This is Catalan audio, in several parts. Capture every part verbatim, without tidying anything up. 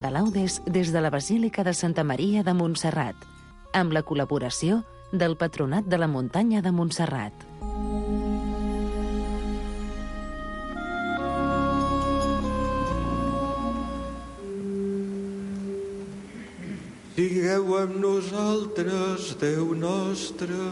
de laudes des de la Basílica de Santa Maria de Montserrat, amb la col·laboració del Patronat de la Muntanya de Montserrat. Sigueu amb nosaltres, Déu nostre.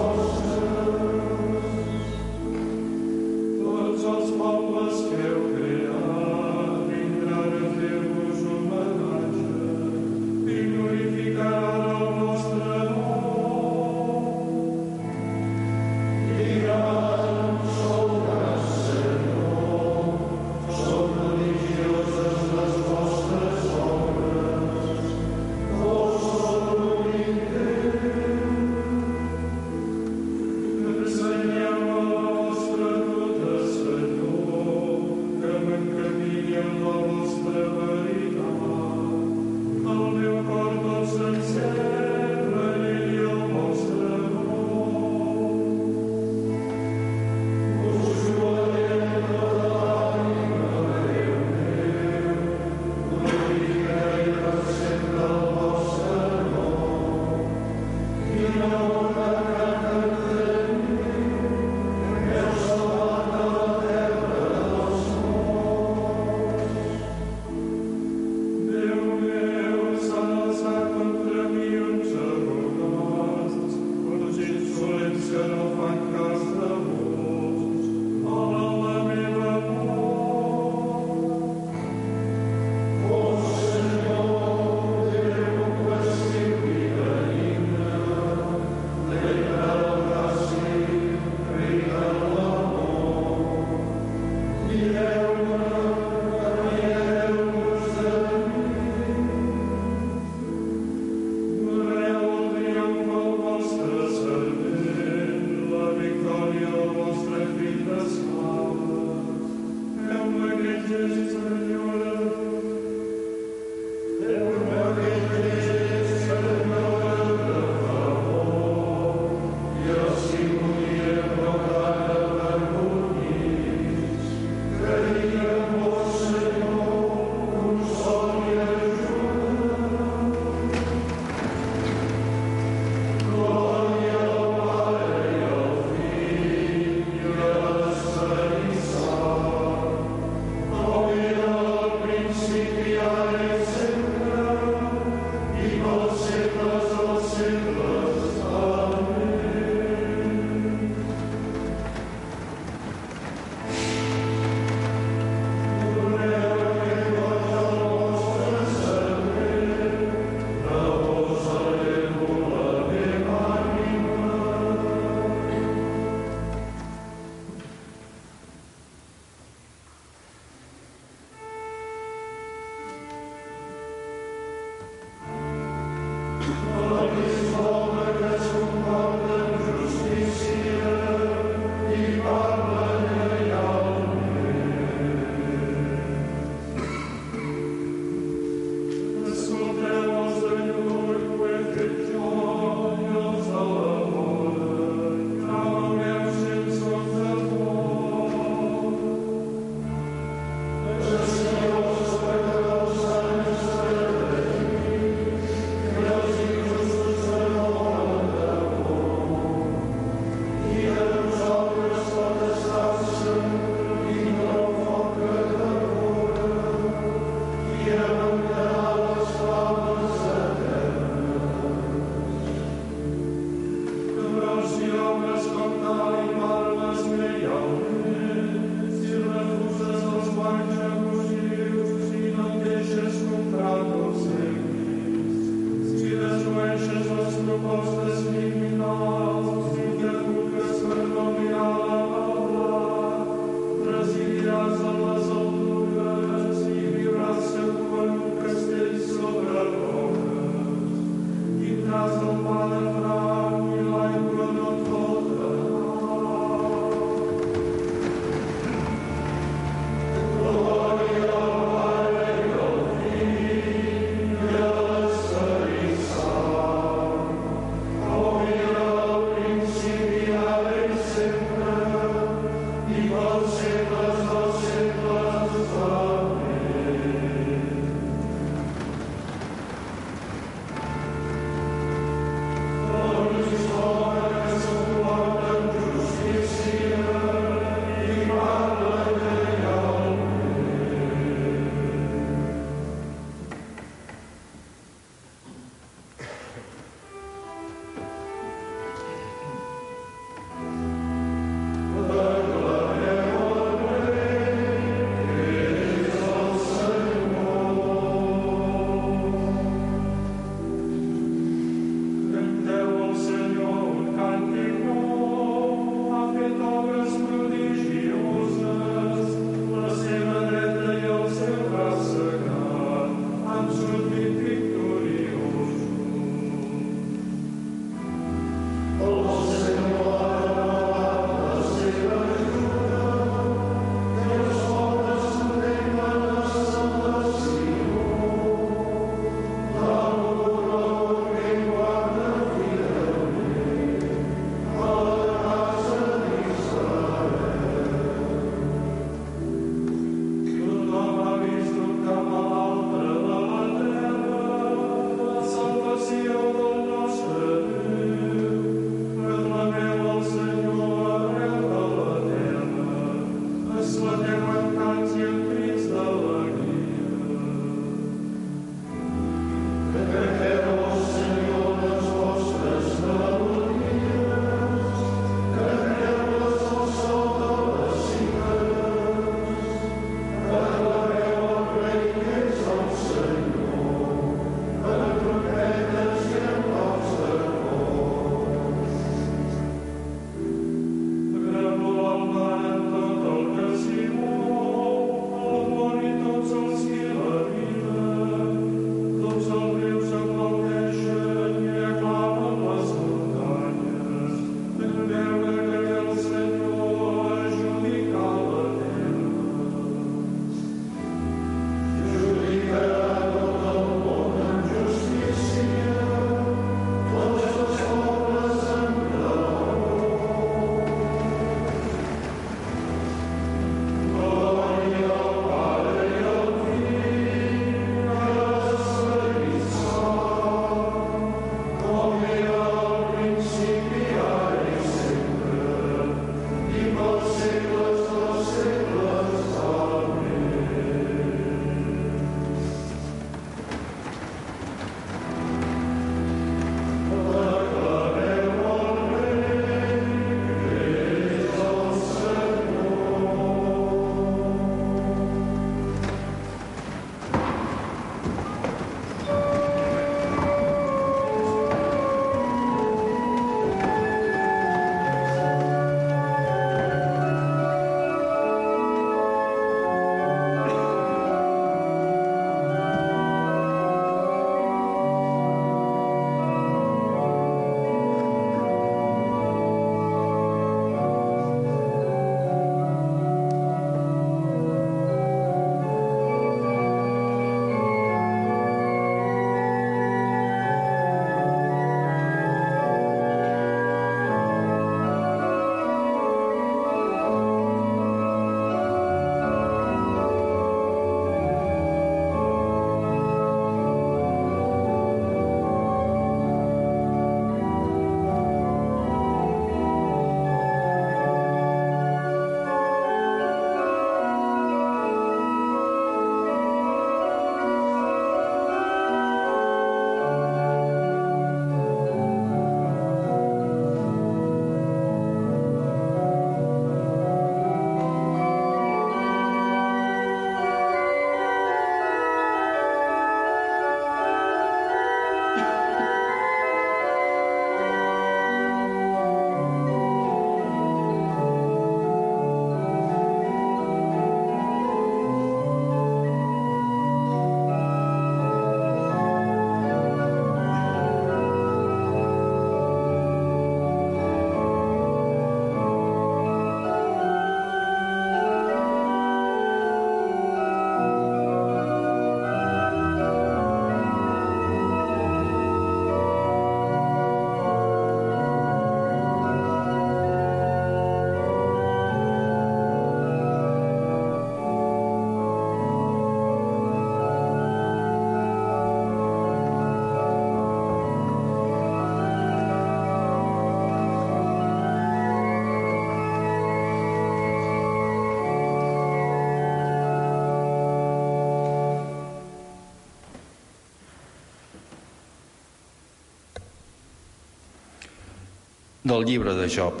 Del llibre de Job.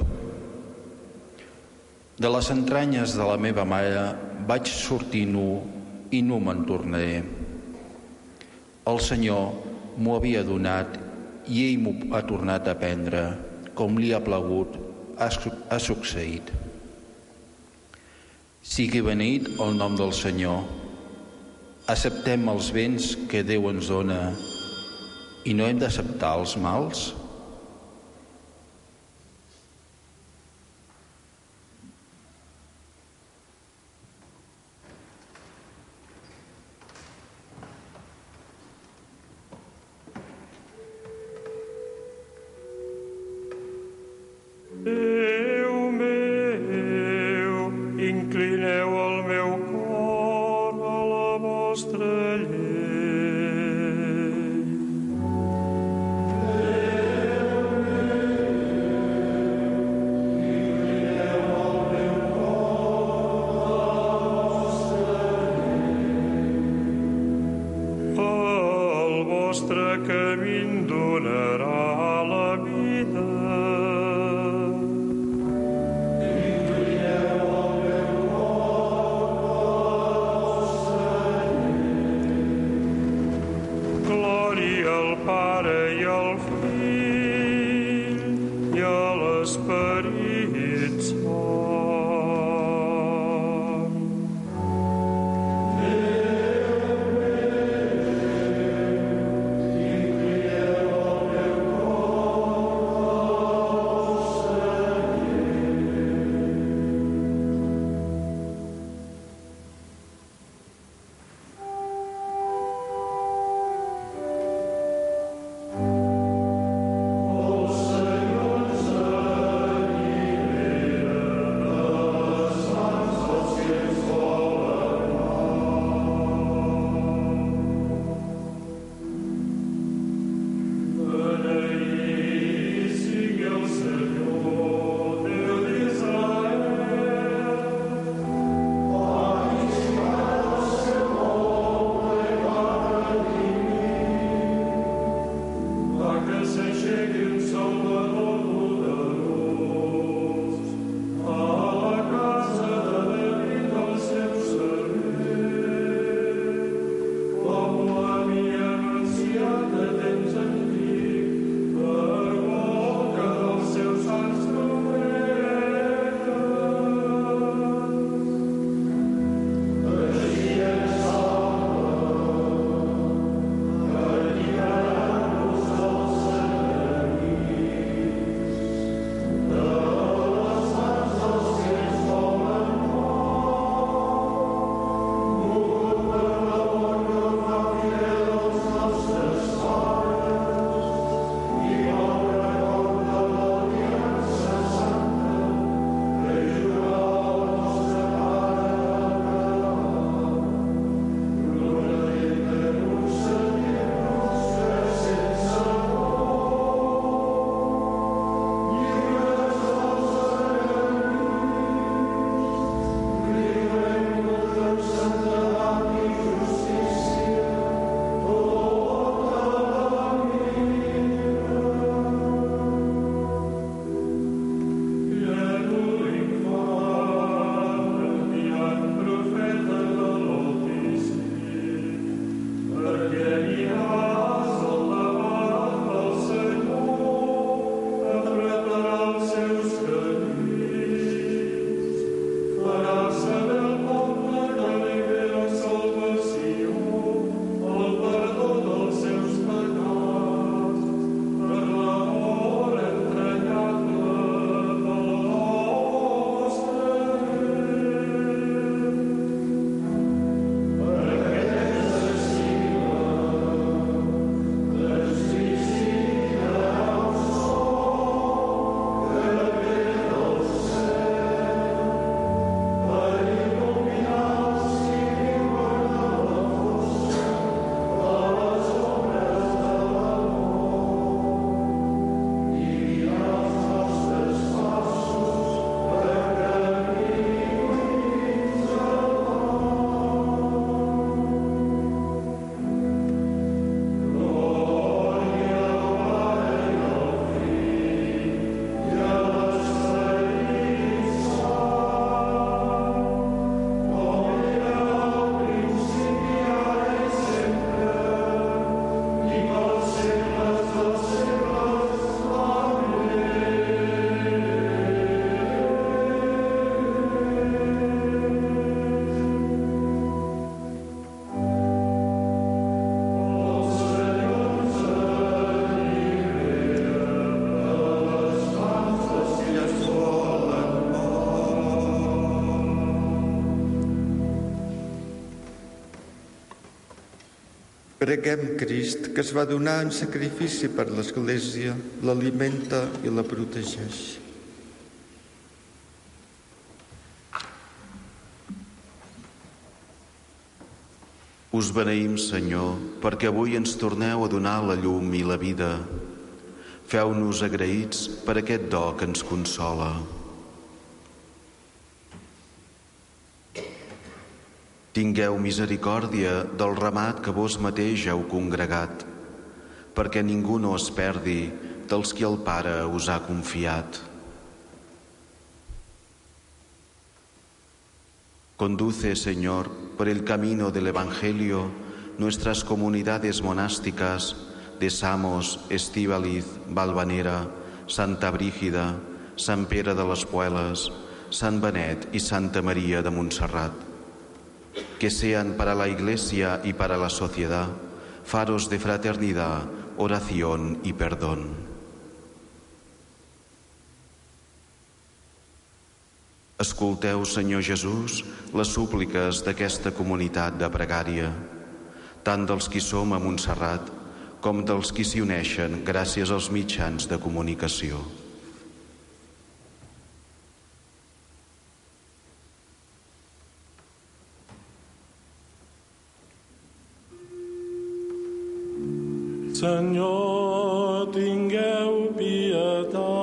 De les entranyes de la meva mare vaig sortir nu i nu me'n tornaré. El Senyor m'ho havia donat i ell m'ho ha tornat a prendre, com li ha plagut, ha, ha succeït. Sigui beneït el nom del Senyor. Acceptem els béns que Déu ens dona i no hem d'acceptar els mals? Déu meu, inclineu el meu cor a la vostra llei. Déu meu, inclineu el meu cor a la vostra llei. El vostre camí em donarà la vida. Inclineu el meu cor Preguem Crist, que es va donar en sacrifici per l'Església, l'alimenta i la protegeix. Us beneïm, Senyor, perquè avui ens torneu a donar la llum i la vida. Feu-nos agraïts per aquest do que ens consola. Tingueu misericòrdia del ramat que vos mateix heu congregat, perquè ningú no es perdi dels qui el Pare us ha confiat. Conduce, Señor, por el camino del Evangelio nuestras comunidades monásticas de Samos, Estíbaliz, Valvanera, Santa Brígida, Sant Pere de les Puelas, Sant Benet y Santa María de Montserrat, que sean para la Iglesia y para la sociedad faros de fraternidad, oración y perdón. Escolteu, Senyor Jesús, les súpliques d'aquesta comunitat de pregària, tant dels qui som a Montserrat com dels qui s'hi uneixen gràcies als mitjans de comunicació. Senyor, tingueu pietat.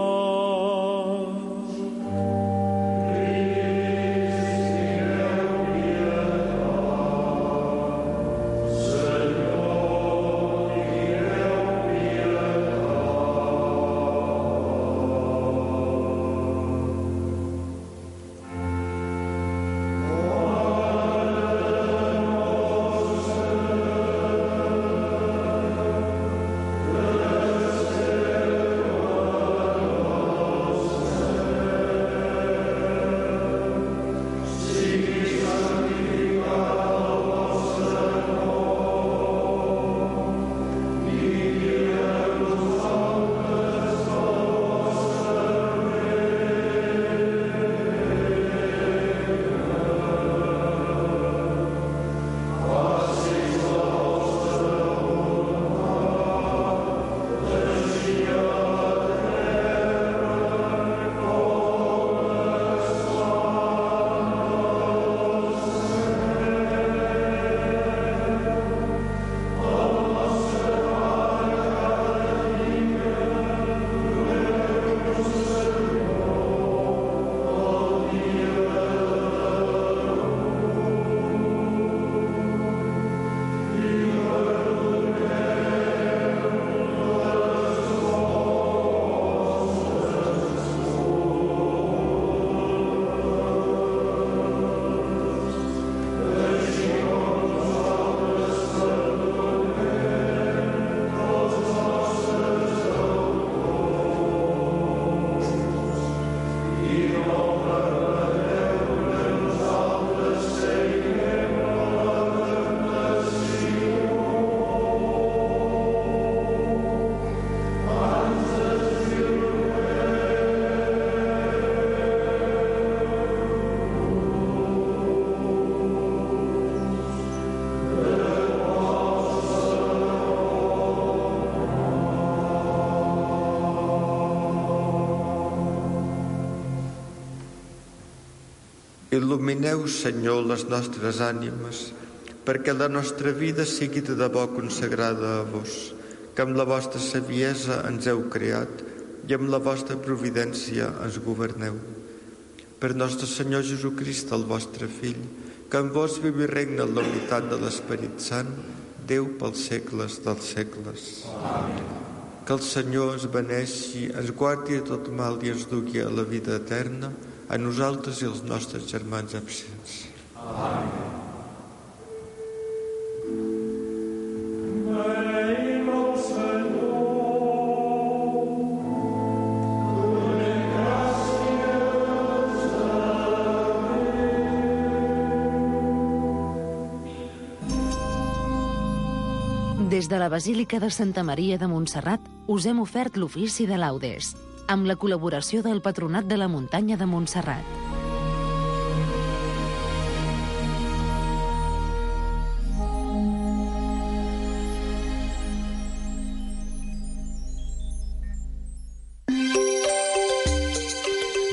Il·lumineu, Senyor, les nostres ànimes, perquè la nostra vida sigui de debò consagrada a vos, que amb la vostra saviesa ens heu creat i amb la vostra providència ens governeu. Per nostre Senyor Jesucrist, el vostre Fill, que amb vos viu i regna en la unitat de l'Esperit Sant, Déu pels segles dels segles. Amén. Que el Senyor ens beneixi, ens guardi de tot mal i ens dugui a la vida eterna, a nosaltres i als nostres germans absents. Amén. Beneïm el Senyor. Donem gràcies a Déu. Des de la Basílica de Santa Maria de Montserrat us hem ofert l'ofici de laudes, amb la col·laboració del Patronat de la Muntanya de Montserrat.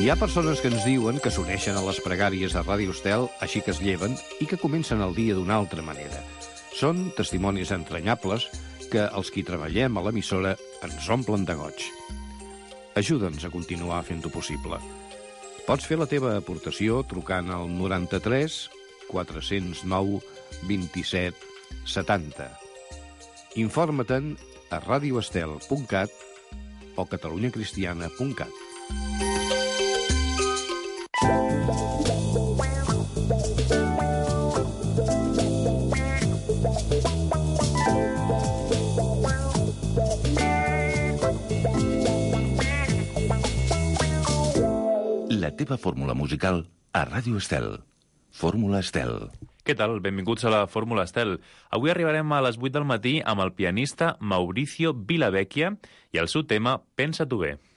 Hi ha persones que ens diuen que s'uneixen a les pregàries de Ràdio Estel així que es lleven i que comencen el dia d'una altra manera. Són testimonis entranyables que els qui treballem a l'emissora ens omplen de goig. Ajuda'ns a continuar fent-ho possible. Pots fer la teva aportació trucant al noranta-tres quatre-cents nou vint-i-set setanta. Informa-te'n a radioestel punt cat o catalunyacristiana punt cat. La teva fórmula musical a Ràdio Estel. Fórmula Estel. Què tal? Benvinguts a la Fórmula Estel. Avui arribarem a les vuit del matí amb el pianista Mauricio Vilavecchia i el seu tema Pensa tu bé.